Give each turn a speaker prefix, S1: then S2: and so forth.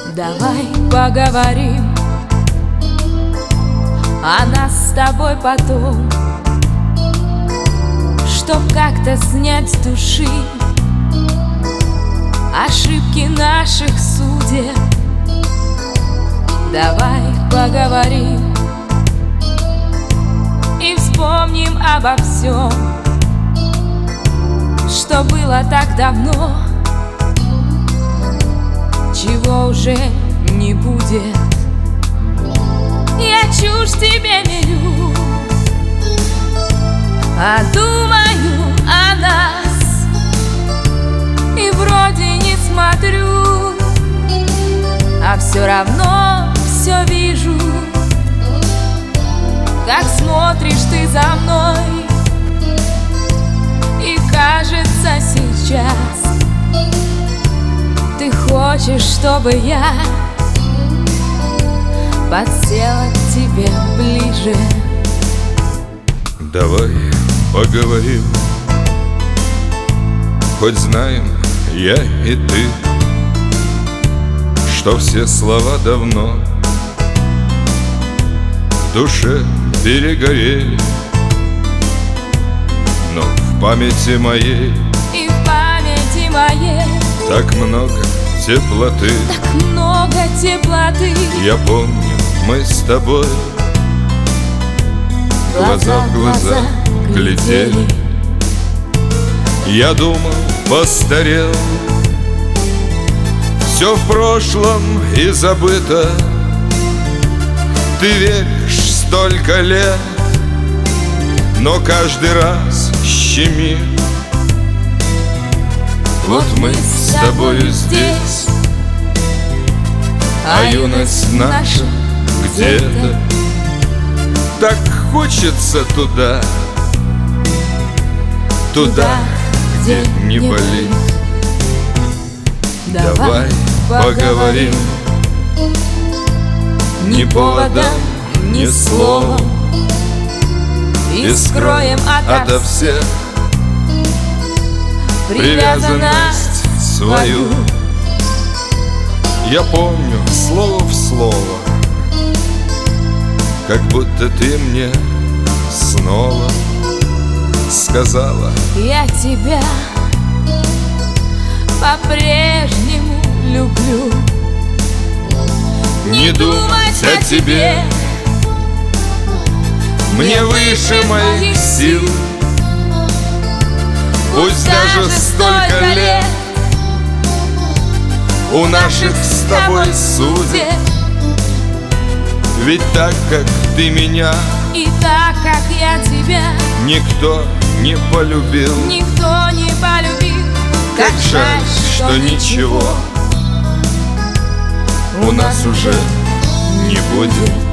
S1: Давай поговорим о нас с тобой потом, чтоб как-то снять с души ошибки наших судеб. Давай поговорим и вспомним обо всем, что было так давно, чего уже не будет. Я чушь тебе мелю, а думаю о нас, и вроде не смотрю, а все равно все вижу, как смотришь ты за мной. И кажется сейчас ты хочешь, чтобы я подсела к тебе ближе.
S2: Давай поговорим, хоть знаем я и ты, что все слова давно в душе перегорели, но в памяти моей
S1: и в памяти моей
S2: так много теплоты.
S1: так много теплоты.
S2: Я помню, мы с тобой глаза в глаза глядели. Я думал, постарел, все в прошлом и забыто. Ты веришь столько лет, но каждый раз щемит. Вот мы с тобою здесь, а юность наша где-то. Так хочется туда, туда, где не болит. Давай поговорим, ни поводом, ни словом,
S1: и скроем
S2: ото всех привязанность свою. Я помню слово в слово, как будто ты мне снова сказала:
S1: я тебя по-прежнему люблю.
S2: не думать о тебе мне выше моих сил. Пусть даже столько лет у наших с тобой судеб, ведь так, как ты меня,
S1: и так, как я тебя,
S2: никто не полюбил.
S1: никто не полюбил.
S2: Как жаль, что ничего у нас уже не будет.